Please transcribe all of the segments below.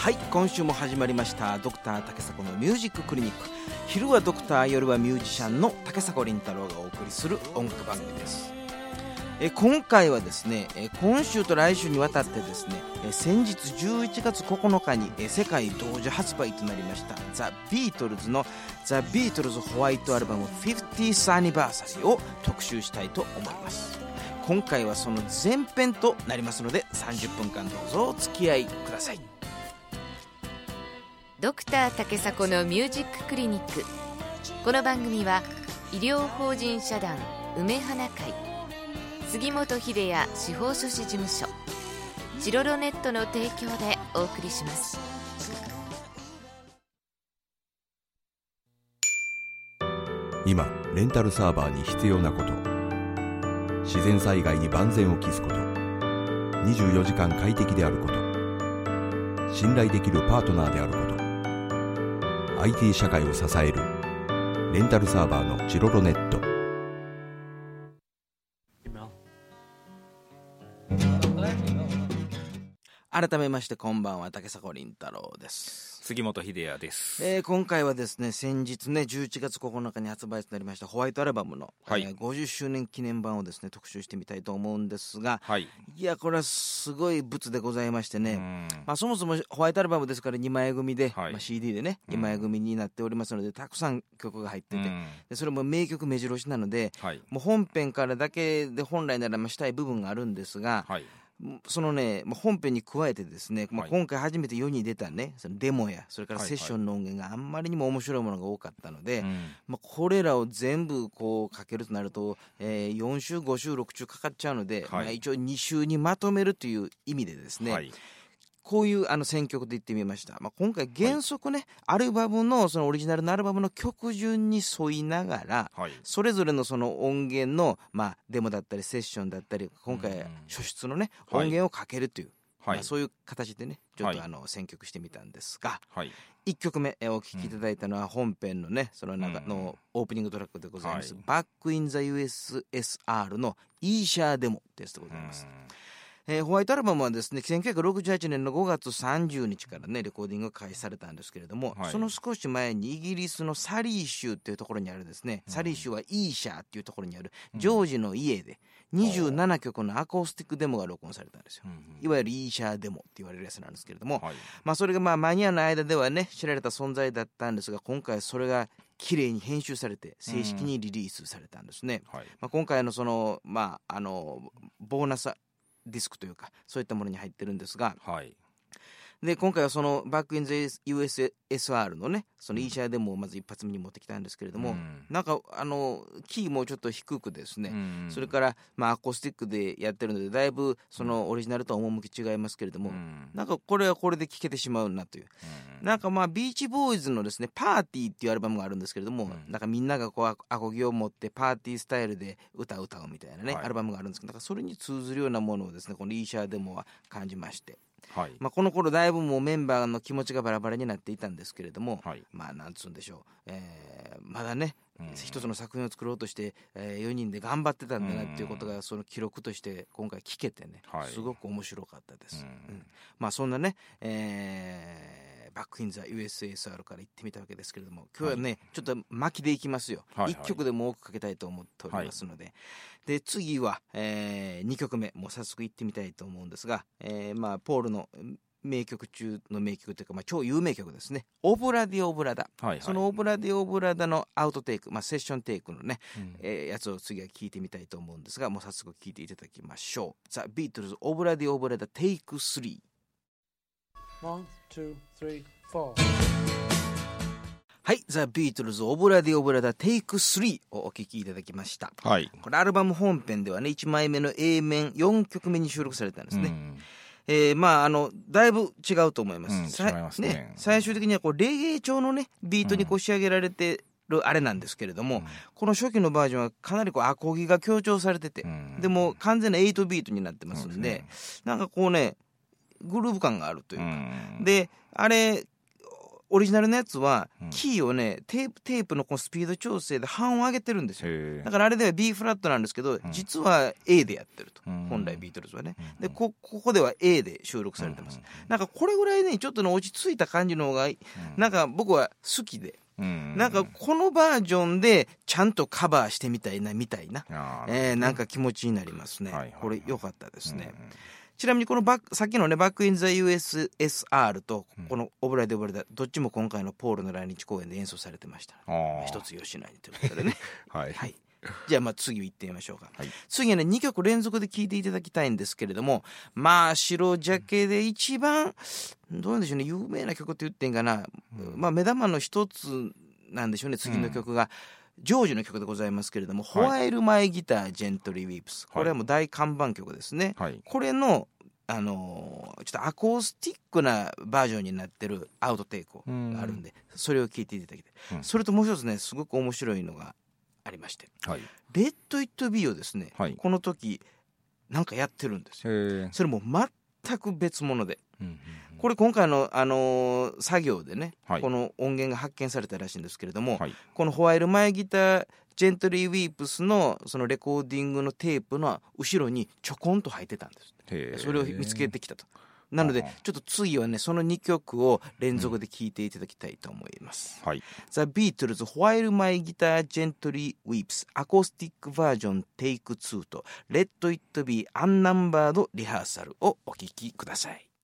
はい、今週も始まりましたドクター竹迫のミュージッククリニック。昼はドクター、夜はミュージシャンの竹迫倫太郎がお送りする音楽番組です。今回はですね、今週と来週にわたってですね、先日11月9日に世界同時発売となりましたザ・ビートルズのザ・ビートルズホワイトアルバム 50th アニバーサリーを特集したいと思います。今回はその前編となりますので30分間どうぞお付き合いください。 ドクター竹迫のミュージッククリニック。この番組は医療法人社団梅花会、杉本秀也司法書士事務所、チロロネットの提供でお送りします。 今レンタルサーバーに必要なこと、自然災害に万全を期すこと、24時間快適であること、信頼できるパートナーであること、IT 社会を支えるレンタルサーバーのチロロネット。 改めましてこんばんは、竹迫倫太郎です。 杉本秀也です。 今回はですね、先日ね11月9日に発売となりましたホワイトアルバムの、50周年記念版をですね特集してみたいと思うんですが、いやこれはすごい物でございましてね、そもそもホワイトアルバムですから2枚組で、CD でね2枚組になっておりますので、たくさん曲が入ってて、でそれも名曲目白押しなので、もう本編からだけで本来ならしたい部分があるんですが、そのね本編に加えてですね、今回初めて世に出たねそのデモやそれからセッションの音源があんまりにも面白いものが多かったので、これらを全部こうかけるとなると、4週5週6週かかっちゃうので、一応2週にまとめるという意味でですね、こういう選曲で言ってみました。今回原則ね、アルバムのそのオリジナルのアルバムの曲順に沿いながら、それぞれのその音源のデモだったりセッションだったり、今回初出のね音源をかけるという、そういう形でねちょっと選曲してみたんですが、1曲目お聴きいただいたのは本編のねその中のオープニングトラックでございます、バックインザ USSR のイーシャーデモってやつでございます。ホワイトアルバムはですね1968年の5月30日からねレコーディングが開始されたんですけれども、その少し前にイギリスのサリー州っていうところにあるですね、サリー州はイーシャーっていうところにあるジョージの家で27曲のアコースティックデモが録音されたんですよ。いわゆるイーシャーデモって言われるやつなんですけれども、それがマニアの間ではね知られた存在だったんですが、今回それが綺麗に編集されて正式にリリースされたんですね。今回のそのボーナスディスクというかそういったものに入ってるんですが、で今回はそのバックインザ USSR のねそのイーシャーデモをまず一発目に持ってきたんですけれども、なんかキーもちょっと低くですね、それからアコースティックでやってるのでだいぶそのオリジナルとは趣違いますけれども、なんかこれはこれで聴けてしまうなという、なんかビーチボーイズのですねパーティーっていうアルバムがあるんですけれども、なんかみんながこうアコギを持ってパーティースタイルで歌うみたいなね、アルバムがあるんですけど、なんかそれに通ずるようなものをですねこのイーシャーデモは感じまして、この頃だいぶもうメンバーの気持ちがバラバラになっていたんですけれども、なんつうんでしょう、まだね、一つの作品を作ろうとして、4人で頑張ってたんだなっていうことがその記録として今回聞けてね、すごく面白かったです。そんなね、バックインザ USSR から行ってみたわけですけれども、今日はね、ちょっと巻きでいきますよ。1曲でも多くかけたいと思っておりますので、で次は、2曲目もう早速行ってみたいと思うんですが、ポールの名曲中の名曲というか、超有名曲ですね、オブラディオブラダ、そのオブラディオブラダのアウトテイク、セッションテイクのね、やつを次は聴いてみたいと思うんですが、もう早速聴いていただきましょう。ザ・ビートルズオブラディオブラダテイク3。1、2、3、4。はい、ザ・ビートルズオブラディオブラダテイク3をお聴きいただきました。これアルバム本編ではね1枚目の A 面4曲目に収録されたんですね。だいぶ違うと思います。 違いますね。 最終的にはこうレゲエ調のねビートにこう仕上げられてるあれなんですけれども、この初期のバージョンはかなりこうアコギが強調されてて、でも完全な8ビートになってますんで、なんかこうねグルーヴ感があるというか、であれオリジナルのやつはキーをね、テープのこのスピード調整で半音上げてるんですよ。だからあれでは B フラットなんですけど、実は A でやってると、本来ビートルズはね。でここでは A で収録されてます。なんかこれぐらいねちょっとね落ち着いた感じの方がなんか僕は好きで、なんかこのバージョンでちゃんとカバーしてみたいなみたいな、なんか気持ちになりますね。これ良かったですね。ちなみにこのさっきのねバックインザ USSR とこのオブライドオブライドどっちも今回のポールの来日公演で演奏されてました。一つよしないということでねはい、じゃあ次行ってみましょうか。次はね2曲連続で聴いていただきたいんですけれども、まあ白ジャケで一番どうなんでしょうね、有名な曲って言ってんかな、まあ目玉の一つなんでしょうね。次の曲がジョージの曲でございますけれども、ホワイルマイギタージェントリーウィープス、これはもう大看板曲ですね。これのちょっとアコースティックなバージョンになってるアウトテイクがあるんで、それを聴いていただきたい。それともう一つねすごく面白いのがありまして、レッド・イット・ビーをですね、この時なんかやってるんですよ。それも全く別物で、これ今回の、作業でね、この音源が発見されたらしいんですけれども、このホワイルマイギタージェントリーウィープスのそのレコーディングのテープの後ろにちょこんと入ってたんです。それを見つけてきたと。なのでちょっと次はねその2曲を連続で聴いていただきたいと思います。The Beatles While My Guitar Gently Weeps アコースティックバージョン Take 2と Let It Be Unnumbered Rehearsal をお聴きください。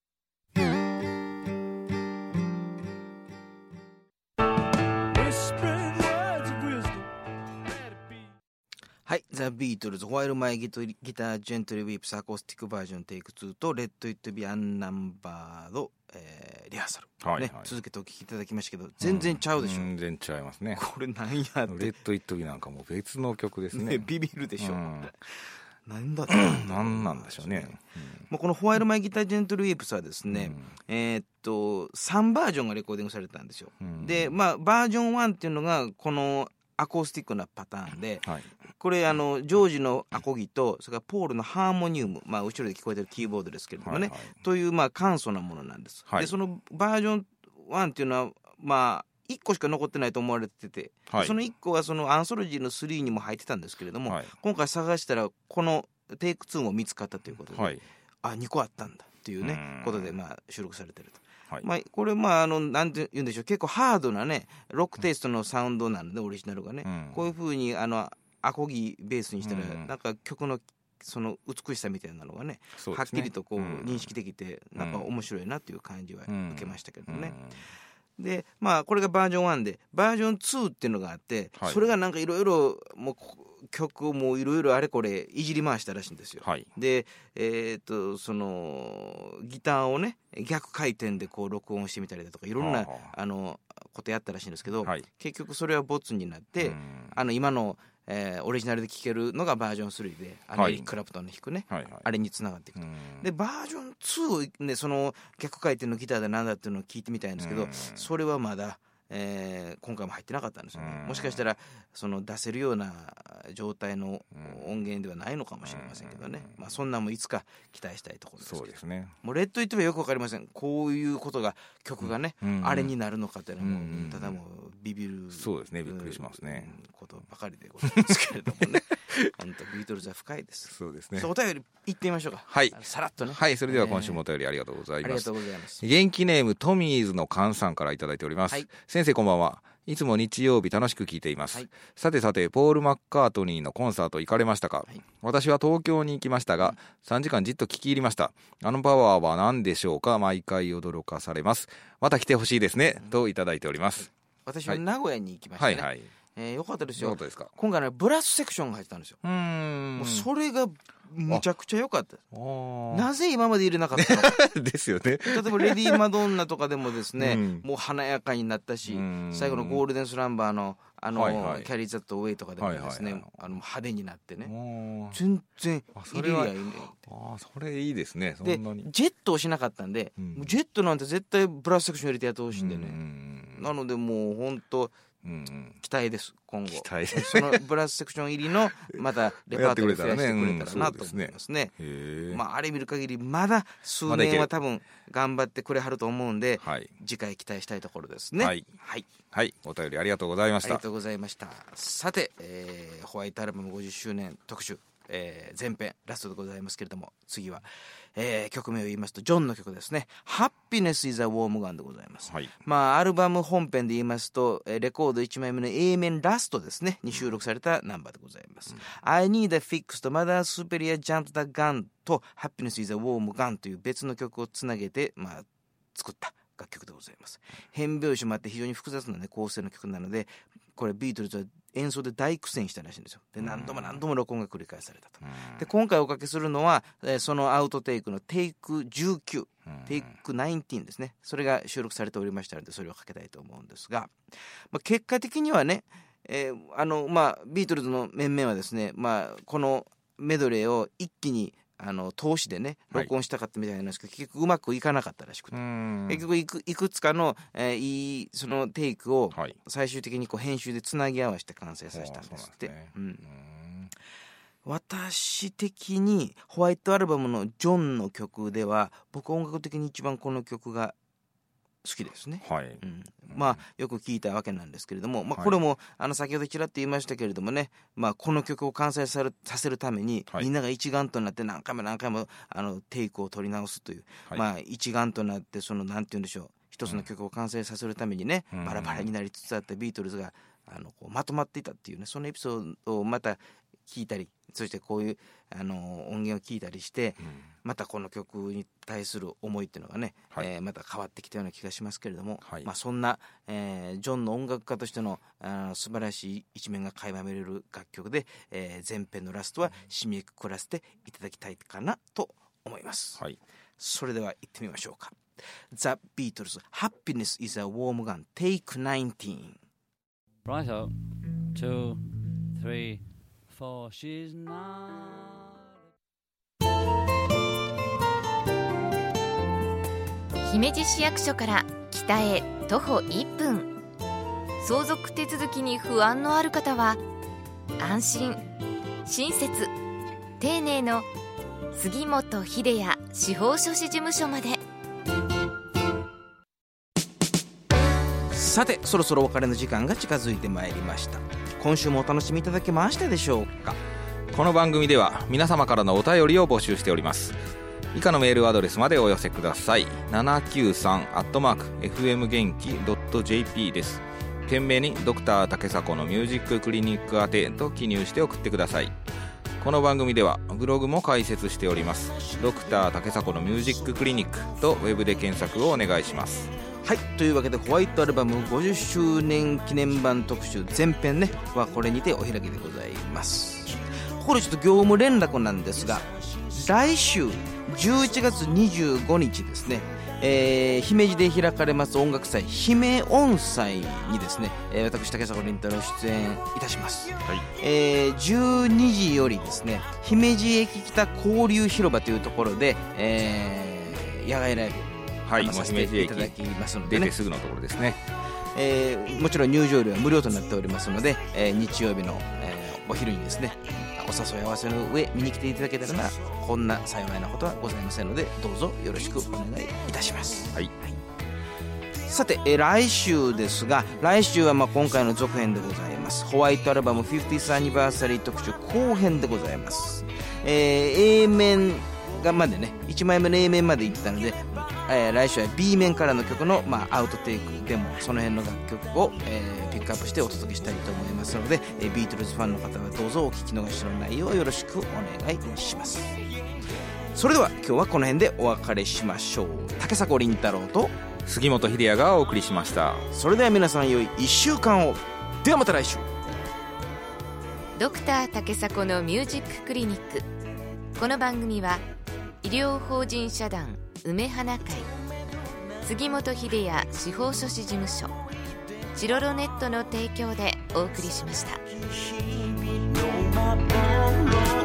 はい、The Beatles While My Guitar Gently Weeps アコースティックバージョン Take 2と Let It Be Unnumbered リハーサル、ね、続けてお聞きいただきましたけど全然ちゃうでしょ。 全然ちゃいますね。 これなんやってレッド・イット・ビーなんかもう別の曲ですね。 ビビるでしょ。なんだなんなんでしょうね。 このホワイルマイギタージェントルウィープスはですね、3バージョンがレコーディングされたんですよ。でバージョン1っていうのがこのアコースティックなパターンで、これジョージのアコギとそれからポールのハーモニウム、後ろで聞こえてるキーボードですけれどもね、という簡素なものなんです。でそのバージョン1っていうのは1個しか残ってないと思われてて、その1個はそのアンソロジーの3にも入ってたんですけれども、今回探したらこのテイク2も見つかったということで、2個あったんだっていうねことで収録されてると。これなんて言うんでしょう、結構ハードなねロックテイストのサウンドなのでオリジナルがね、こういう風にアコギベースにしたらなんか曲のその美しさみたいなのがねはっきりとこう認識できてなんか面白いなっていう感じは受けましたけどね。でこれがバージョン1でバージョン2っていうのがあって、それがなんかいろいろもう曲をもういろいろあれこれいじり回したらしいんですよ。でそのギターをね逆回転でこう録音してみたりだとかいろんなことやったらしいんですけど、結局それはボツになって今のオリジナルで聴けるのがバージョン3でエリック・クラプトンの弾くね、あれにつながっていくと。でバージョン2をねその逆回転のギターで何だっていうのを聞いてみたいんですけど、それはまだ今回も入ってなかったんですよね。もしかしたらその出せるような状態の音源ではないのかもしれませんけどね、そんなんもいつか期待したいところですけど。 そうですね。 もうレッド・イット・ビーはよく分かりません。こういうことが曲がね、あれになるのかっていうのはもうただもうビビるそうですね、びっくりしますねことばかりでございますけれどもね本当ビートルズは深いです。 そうですね。 お便り行ってみましょうか。さらっとね。 それでは今週もお便りありがとうございます。 ありがとうございます。 元気ネームトミーズの菅さんからいただいております。先生こんばんは。いつも日曜日楽しく聞いています。さてポール・マッカートニーのコンサート行かれましたか？私は東京に行きましたが、3時間じっと聞き入りました。あのパワーは何でしょうか？毎回驚かされます。また来てほしいですね、といただいております。 私は名古屋に行きましたね。よかったですよ。今回ブラスセクションが入ってたんですよ。もうそれがむちゃくちゃ良かった。なぜ今まで入れなかったのかですよね。 例えばレディー・マドンナとかでもですね、もう華やかになったし、最後のゴールデンスランバーのキャリー・ザット・ウェイとかでもですね、派手になってね、全然入れりゃいいね。 それいいですね。 でジェットをしなかったんで、ジェットなんて絶対ブラスセクション入れてやってほしいんでね。なのでもう本当期待です。今後期待そのブラスセクション入りのまたレパートリー増やしてくれたらなと思いますね。あれ見る限りまだ数年は多分頑張ってくれはると思うんで、次回期待したいところですね。はい、 お便りありがとうございました。 ありがとうございました。さて、ホワイトアルバム50周年特集、前編ラストでございますけれども、次は、曲名を言いますとジョンの曲ですね。 Happiness is a Warm Gun でございます。アルバム本編で言いますと、レコード1枚目の A 面ラストですねに収録されたナンバーでございます。I Need a Fix と Mother Superior Jumped the Gun と Happiness is a Warm Gun という別の曲をつなげて、作った楽曲でございます。変拍子もあって非常に複雑な、構成の曲なので、これビートルズは演奏で大苦戦したらしいんですよ。で何度も録音が繰り返されたと。で今回おかけするのは、そのアウトテイクのテイク19、テイク19ですね。それが収録されておりましたので、それをかけたいと思うんですが、結果的にはね、ビートルズの面々はですね、このメドレーを一気に通しでね録音したかったみたいなんですけど、結局うまくいかなかったらしくて、結局いくつかの、いいそのテイクを最終的に編集でつなぎ合わせて完成させたんですって。私的にホワイトアルバムのジョンの曲では、僕音楽的に一番この曲が好きですね。よく聞いたわけなんですけれども、これも先ほどちらっと言いましたけれどもね、この曲を完成させるために、みんなが一丸となって何回もテイクを取り直すという、一丸となってなんて言うんでしょう、一つの曲を完成させるためにね、バラバラになりつつあったビートルズがまとまっていたっていうね、そのエピソードをまた聞いたり、そしてこういう音源を聞いたりして、またこの曲に対する思いっていうのがね、また変わってきたような気がしますけれども、そんな、ジョンの音楽家としての素晴らしい一面が垣間見れる楽曲で、前編のラストは締めくくらせていただきたいかなと思います。それでは行ってみましょうか。 The Beatles Happiness is a Warm Gun Take 19。 Right up 2 3 4 She's not。 姫路市役所から北へ徒歩1分。相続手続きに不安のある方は、安心親切丁寧の杉本秀也司法書士事務所まで。 さて、そろそろお別れの時間が近づいてまいりました。今週もお楽しみいただけましたでしょうか。 この番組では皆様からのお便りを募集しております。以下のメールアドレスまでお寄せください。793@fm元気 .jp です。懸命にドクター竹迫のミュージッククリニック宛てと記入して送ってください。この番組ではブログも開設しております。ドクター竹迫のミュージッククリニックとウェブで検索をお願いします。 はい、というわけでホワイトアルバム50周年記念版特集前編ねはこれにてお開きでございます。ここでちょっと業務連絡なんですが、来週11月25日ですね、姫路で開かれます音楽祭姫音祭にですね、私竹迫倫太郎出演いたします。12時よりですね、姫路駅北交流広場というところで、野外ライブさせていただきますので、 出てすぐのところですね。 もちろん入場料は無料となっておりますので、日曜日の、お昼にですねお誘い合わせの上見に来ていただけたらこんな幸いなことはございませんので、どうぞよろしくお願いいたします。さて、来週ですが、来週は今回の続編でございます。ホワイトアルバム 50th アニバーサリー特集後編でございます。A 面がまでね、1枚目の A 面まで行ったので、来週は B 面からの曲の、アウトテイクでもその辺の楽曲を、ピックアップしてお届けしたいと思いますので、ビートルズファンの方はどうぞお聞き逃しのないようよろしくお願いします。それでは今日はこの辺でお別れしましょう。竹迫倫太郎と杉本秀也がお送りしました。 それでは皆さん良い1週間を。ではまた来週。 ドクター竹迫のミュージッククリニック。この番組は医療法人社団梅花会、杉本秀也司法書士事務所、チロロネットの提供でお送りしました。